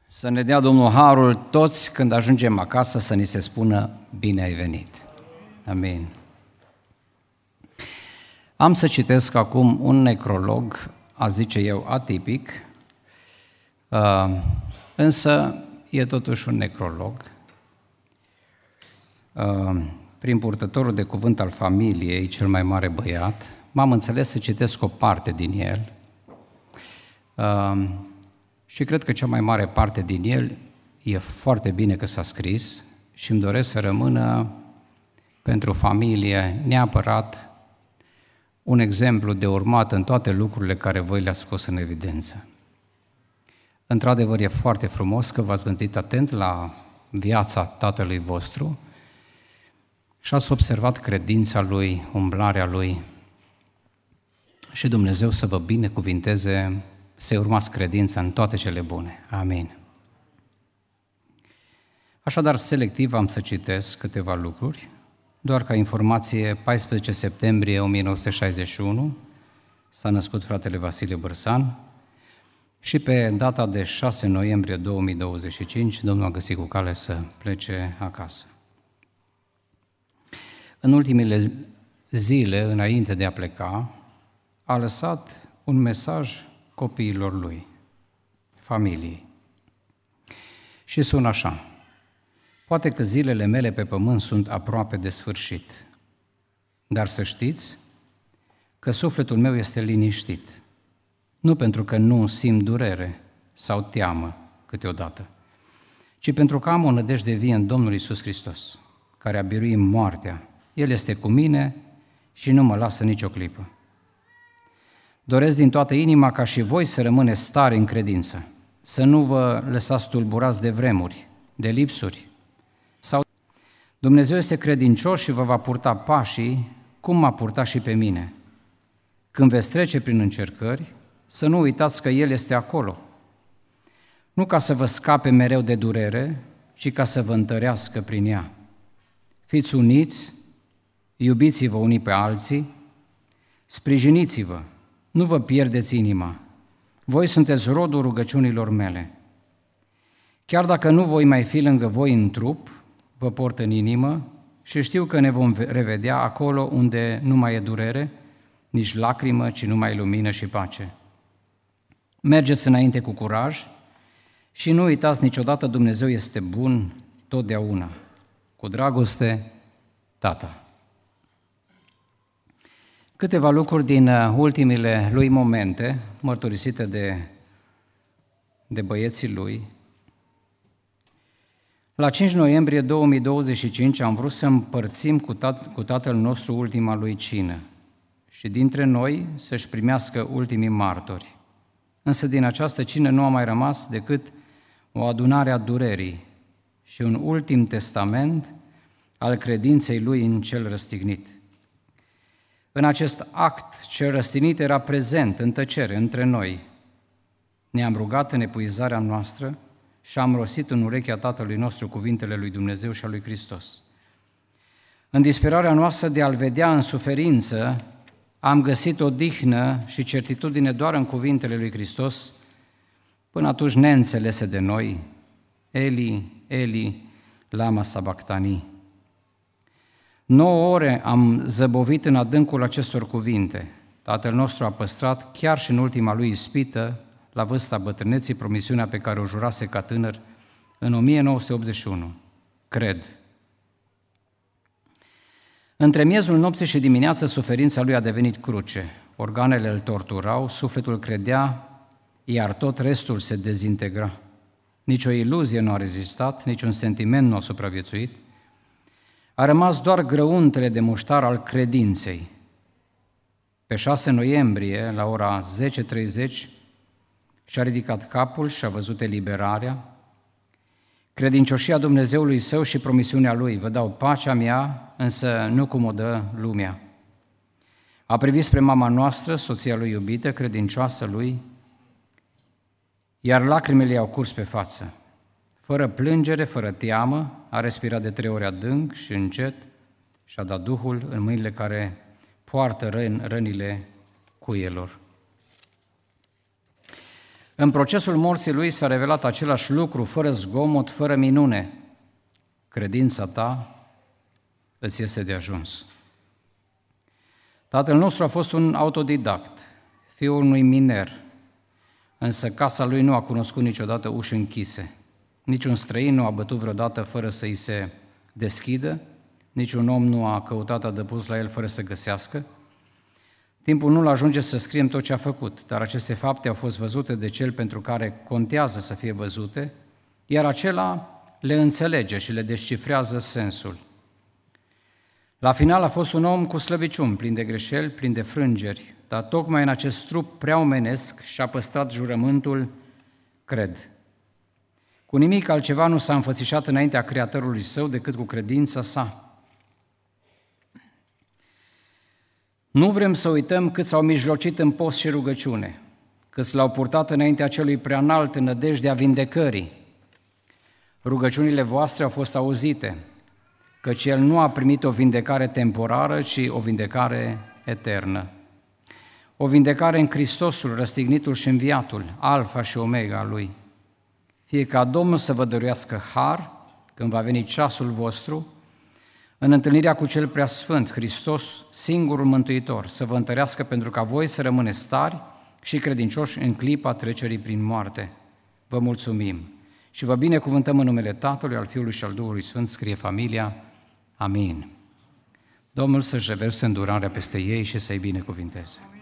Să ne dea Domnul harul toți când ajungem acasă să ni se spună bine ai venit. Amin. Am să citesc acum un necrolog, a zice eu atipic, însă e totuși un necrolog. Prin purtătorul de cuvânt al familiei, cel mai mare băiat, m-am înțeles să citesc o parte din el și cred că cea mai mare parte din el e foarte bine că s-a scris și îmi doresc să rămână pentru familie neapărat un exemplu de urmat în toate lucrurile care voi le-ați scos în evidență. Într-adevăr, e foarte frumos că v-ați gândit atent la viața tatălui vostru și ați observat credința lui, umblarea lui și Dumnezeu să vă binecuvinteze, să-i urmați credința în toate cele bune. Amin. Așadar, selectiv am să citesc câteva lucruri, doar ca informație, 14 septembrie 1961 s-a născut fratele Vasile Bărsan și pe data de 6 noiembrie 2025 Domnul a găsit cu cale să plece acasă. În ultimele zile, înainte de a pleca, a lăsat un mesaj copiilor lui, familiei. Și sună așa: poate că zilele mele pe pământ sunt aproape de sfârșit, dar să știți că sufletul meu este liniștit, nu pentru că nu simt durere sau teamă câteodată, ci pentru că am o nădejde vie în Domnul Iisus Hristos, care a biruit moartea. El este cu mine și nu mă lasă nicio clipă. Doresc din toată inima ca și voi să rămâneți tari în credință, să nu vă lăsați tulburați de vremuri, de lipsuri. Sau Dumnezeu este credincios și vă va purta pașii, cum m-a purtat și pe mine. Când veți trece prin încercări, să nu uitați că El este acolo, nu ca să vă scape mereu de durere, ci ca să vă întărească prin ea. Fiți uniți, iubiți-vă unii pe alții, sprijiniți-vă, nu vă pierdeți inima. Voi sunteți rodul rugăciunilor mele. Chiar dacă nu voi mai fi lângă voi în trup, vă port în inimă și știu că ne vom revedea acolo unde nu mai e durere, nici lacrimă, ci numai lumină și pace. Mergeți înainte cu curaj și nu uitați niciodată, Dumnezeu este bun totdeauna. Cu dragoste, Tata. Câteva lucruri din ultimele lui momente, mărturisite de băieții lui. La 5 noiembrie 2025 am vrut să împărțim cu tatăl nostru ultima lui cină și dintre noi să-și primească ultimii martori. Însă din această cină nu a mai rămas decât o adunare a durerii și un ultim testament al credinței lui în cel răstignit. În acest act, cel răstignit era prezent în tăcere între noi. Ne-am rugat în epuizarea noastră și am rostit în urechea Tatălui nostru cuvintele lui Dumnezeu și a lui Hristos. În disperarea noastră de a-L vedea în suferință, am găsit odihnă și certitudine doar în cuvintele lui Hristos, până atunci neînțelese de noi: Eli, Eli, lama sabactani. 9 ore am zăbovit în adâncul acestor cuvinte. Tatăl nostru a păstrat, chiar și în ultima lui ispită, la vârsta bătrâneții, promisiunea pe care o jurase ca tânăr în 1981. Cred. Între miezul nopții și dimineața, suferința lui a devenit cruce. Organele îl torturau, sufletul credea, iar tot restul se dezintegra. Nici o iluzie nu a rezistat, nici un sentiment nu a supraviețuit. A rămas doar grăuntele de muștar al credinței. Pe 6 noiembrie, la ora 10:30, și-a ridicat capul și a văzut eliberarea, credincioșia Dumnezeului său și promisiunea lui: vă dau pacea mea, însă nu cum o dă lumea. A privit spre mama noastră, soția lui iubită, credincioasă lui, iar lacrimile i-au curs pe față. Fără plângere, fără teamă, a respirat de 3 ori adânc și încet și a dat Duhul în mâinile care poartă rănile cuielor. În procesul morții lui s-a revelat același lucru, fără zgomot, fără minune. Credința ta îți este de ajuns. Tatăl nostru a fost un autodidact, fiul unui miner, însă casa lui nu a cunoscut niciodată uși închise. Niciun străin nu a bătut vreodată fără să îi se deschidă, niciun om nu a căutat adăpost la el fără să găsească. Timpul nu-l ajunge să scriem tot ce a făcut, dar aceste fapte au fost văzute de cel pentru care contează să fie văzute, iar acela le înțelege și le descifrează sensul. La final a fost un om cu slăbiciuni, plin de greșeli, plin de frângeri, dar tocmai în acest trup prea omenesc și-a păstrat jurământul, cred. Cu nimic altceva nu s-a înfățișat înaintea Creatorului său decât cu credința sa. Nu vrem să uităm cât s-au mijlocit în post și rugăciune, cât l-au purtat înaintea celui preanalt în nădejdea vindecării. Rugăciunile voastre au fost auzite, căci el nu a primit o vindecare temporară, ci o vindecare eternă. O vindecare în Hristosul, răstignitul și înviatul, Alfa și Omega lui. Fie ca Domnul să vă dăruiască har, când va veni ceasul vostru, în întâlnirea cu Cel Preasfânt, Hristos, singurul Mântuitor, să vă întărească pentru ca voi să rămâneți tari și credincioși în clipa trecerii prin moarte. Vă mulțumim și vă binecuvântăm în numele Tatălui, al Fiului și al Duhului Sfânt, scrie familia. Amin. Domnul să-și reverse îndurarea peste ei și să-i binecuvinteze.